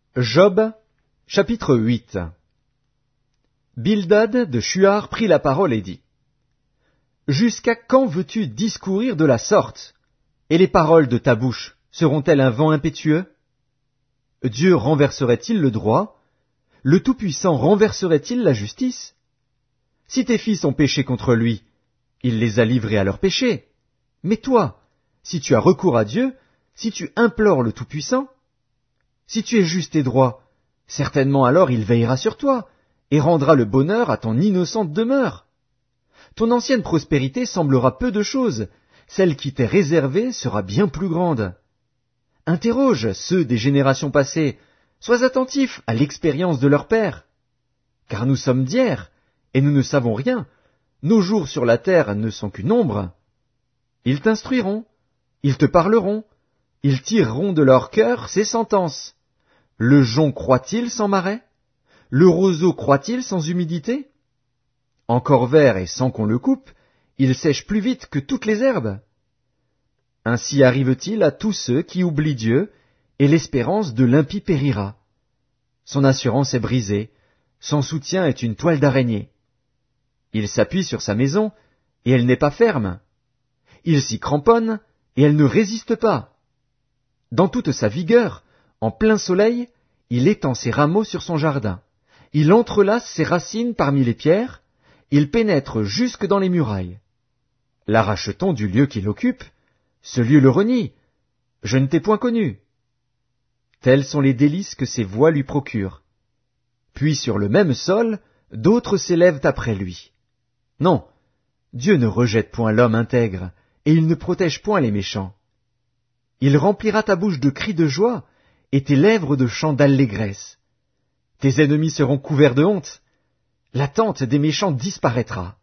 Job, chapitre 8. Bildad de Shuar prit la parole et dit : Jusqu'à quand veux-tu discourir de la sorte? Et les paroles de ta bouche seront-elles un vent impétueux? Dieu renverserait-il le droit? Le Tout-Puissant renverserait-il la justice? Si tes fils ont péché contre lui, il les a livrés à leurs péchés. Mais toi, si tu as recours à Dieu, si tu implores le Tout-Puissant, si tu es juste et droit, certainement alors il veillera sur toi, et rendra le bonheur à ton innocente demeure. Ton ancienne prospérité semblera peu de chose, celle qui t'est réservée sera bien plus grande. Interroge ceux des générations passées, sois attentif à l'expérience de leur père. Car nous sommes d'hier, et nous ne savons rien, nos jours sur la terre ne sont qu'une ombre. Ils t'instruiront, ils te parleront, ils tireront de leur cœur ces sentences. Le jonc croît-il sans marais? Le roseau croît-il sans humidité? Encore vert et sans qu'on le coupe, il sèche plus vite que toutes les herbes. Ainsi arrive-t-il à tous ceux qui oublient Dieu, et l'espérance de l'impie périra. Son assurance est brisée, son soutien est une toile d'araignée. Il s'appuie sur sa maison, et elle n'est pas ferme. Il s'y cramponne, et elle ne résiste pas. Dans toute sa vigueur, en plein soleil, il étend ses rameaux sur son jardin. Il entrelace ses racines parmi les pierres, il pénètre jusque dans les murailles. L'arrache-t-on du lieu qu'il occupe? Ce lieu le renie. Je ne t'ai point connu. Tels sont les délices que ses voies lui procurent. Puis sur le même sol, d'autres s'élèvent après lui. Non, Dieu ne rejette point l'homme intègre, et il ne protège point les méchants. Il remplira ta bouche de cris de joie, et tes lèvres de chants d'allégresse. Tes ennemis seront couverts de honte. La tente des méchants disparaîtra.